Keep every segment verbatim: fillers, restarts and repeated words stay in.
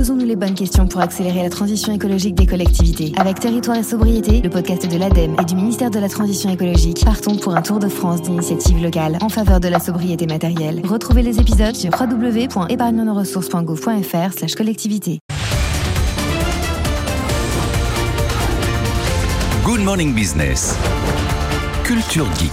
Posons-nous les bonnes questions pour accélérer la transition écologique des collectivités. Avec Territoire et Sobriété, le podcast de l'ADEME et du ministère de la Transition écologique, partons pour un tour de France d'initiatives locales en faveur de la sobriété matérielle. Retrouvez les épisodes sur w w w point épargne nos ressources point gouv point f r slash collectivité. Good Morning Business. Culture Geek.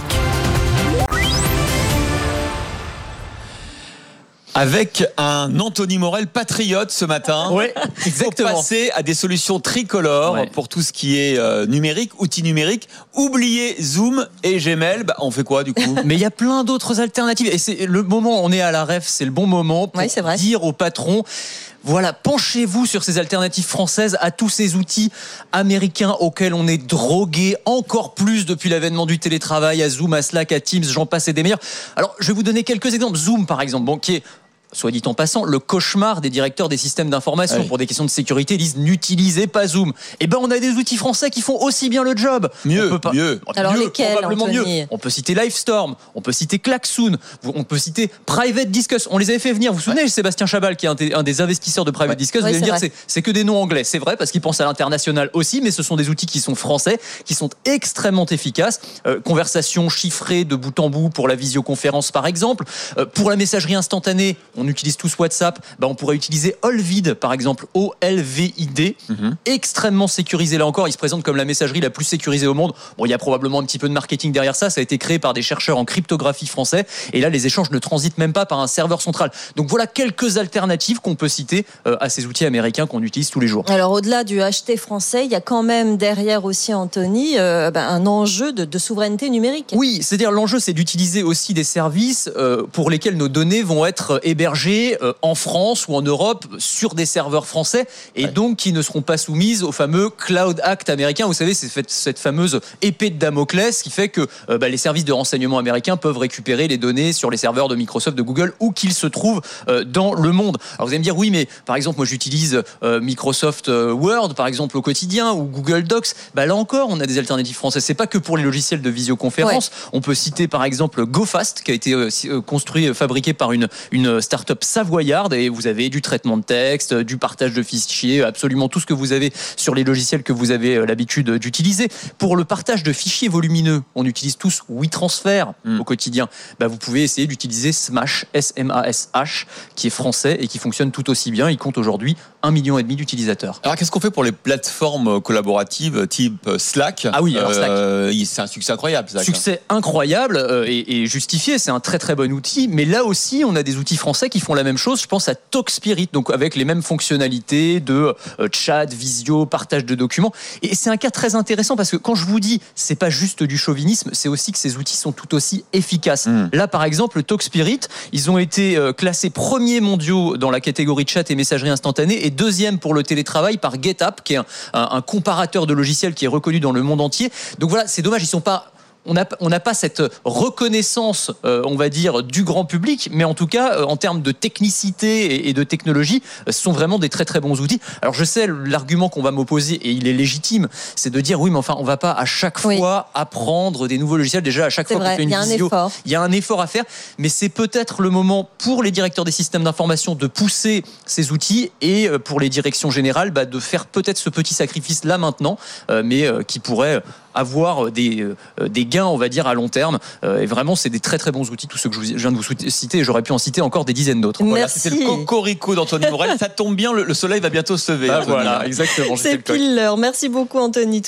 Avec un Anthony Morel patriote ce matin. Oui, exactement. Il faut passer à des solutions tricolores ouais. pour tout ce qui est euh, numérique, outils numériques. Oubliez Zoom et Gmail. Bah, on fait quoi du coup ? Mais il y a plein d'autres alternatives. Et c'est le moment, on est à la ref, c'est le bon moment pour oui, dire aux patrons... Voilà, penchez-vous sur ces alternatives françaises à tous ces outils américains auxquels on est drogué encore plus depuis l'avènement du télétravail, à Zoom, à Slack, à Teams, j'en passe et des meilleurs. Alors, je vais vous donner quelques exemples. Zoom, par exemple, bon, qui est... soit dit en passant, le cauchemar des directeurs des systèmes d'information. Oui. Pour des questions de sécurité, ils disent n'utilisez pas Zoom. Eh ben, on a des outils français qui font aussi bien le job. Mieux, on peut pas... mieux. Alors mieux, lesquels, probablement Anthony ? mieux. On peut citer Livestorm, on peut citer Klaxoon, on peut citer Private Discuss. On les avait fait venir. Vous vous souvenez, ouais. Sébastien Chabal, qui est un des, un des investisseurs de Private ouais. Discuss, oui, vous allez me dire c'est, c'est, c'est que des noms anglais. C'est vrai, parce qu'ils pensent à l'international aussi, mais ce sont des outils qui sont français, qui sont extrêmement efficaces. Euh, conversation chiffrée de bout en bout pour la visioconférence, par exemple. Euh, pour la messagerie instantanée, on utilise tous WhatsApp. Bah on pourrait utiliser Olvid, par exemple, O L V I D, mm-hmm. extrêmement sécurisé là encore. Il se présente comme la messagerie la plus sécurisée au monde. Bon, il y a probablement un petit peu de marketing derrière ça. Ça a été créé par des chercheurs en cryptographie français. Et là, les échanges ne transitent même pas par un serveur central. Donc voilà quelques alternatives qu'on peut citer euh, à ces outils américains qu'on utilise tous les jours. Alors au-delà du acheter français, il y a quand même derrière aussi, Anthony, euh, ben, un enjeu de, de souveraineté numérique. Oui, c'est-à-dire l'enjeu, c'est d'utiliser aussi des services euh, pour lesquels nos données vont être hébergées euh, en France ou en Europe sur des serveurs français et ouais. donc qui ne seront pas soumises au fameux Cloud Act américain. Vous savez, c'est cette fameuse épée de Damoclès qui fait que euh, bah, les services de renseignement américains peuvent récupérer les données sur les serveurs de Microsoft, de Google, où qu'ils se trouvent euh, dans le monde. Alors vous allez me dire, oui, mais par exemple, moi j'utilise euh, Microsoft Word, par exemple, au quotidien, ou Google Docs. Bah, là encore, on a des alternatives françaises. C'est pas que pour les logiciels de visioconférence. Ouais. On peut citer par exemple GoFast, qui a été euh, construit, fabriqué par une, une start-up savoyarde. Et vous avez du traitement de texte, du partage de fichiers, absolument tout ce que vous avez sur les logiciels que vous avez l'habitude d'utiliser. Pour le partage de fichiers volumineux, on utilise tous WeTransfer mm. au quotidien. Bah, vous pouvez essayer d'utiliser Smash, S M A S H, qui est français et qui fonctionne tout aussi bien. Il compte aujourd'hui un million et demi d'utilisateurs. Alors qu'est-ce qu'on fait pour les plateformes collaboratives type Slack ? Ah oui, alors Slack. Euh, c'est un succès incroyable. Slack. Succès incroyable euh, et, et justifié. C'est un très très bon outil. Mais là aussi, on a des outils français qui font la même chose. Je pense à TalkSpirit, donc avec les mêmes fonctionnalités de euh, chat, visio, partage de documents. Et c'est un cas très intéressant parce que quand je vous dis, c'est pas juste du chauvinisme, c'est aussi que ces outils sont tout aussi efficaces. Mmh. Là, par exemple, TalkSpirit, ils ont été euh, classés premiers mondiaux dans la catégorie chat et messagerie instantanée et deuxième pour le télétravail par GetApp, qui est un, un, un comparateur de logiciels qui est reconnu dans le monde entier. Donc voilà, c'est dommage, ils sont pas On n'a on n'a pas cette reconnaissance, euh, on va dire, du grand public, mais en tout cas, euh, en termes de technicité et, et de technologie, euh, ce sont vraiment des très très bons outils. Alors je sais, l'argument qu'on va m'opposer, et il est légitime, c'est de dire oui, mais enfin, on ne va pas à chaque oui. fois apprendre des nouveaux logiciels. Déjà, à chaque c'est fois vrai, qu'on fait une visio, il y a un effort à faire, mais c'est peut-être le moment pour les directeurs des systèmes d'information de pousser ces outils et euh, pour les directions générales, bah, de faire peut-être ce petit sacrifice là maintenant, euh, mais euh, qui pourrait avoir des, euh, des gains, on va dire, à long terme. Euh, et vraiment, c'est des très très bons outils, tous ceux que je viens de vous citer, et j'aurais pu en citer encore des dizaines d'autres. Merci. Voilà, c'était le cocorico d'Anthony Morel. Ça tombe bien, le, le soleil va bientôt se lever. Ah, voilà, exactement. C'est pile l'heure. Merci beaucoup, Anthony.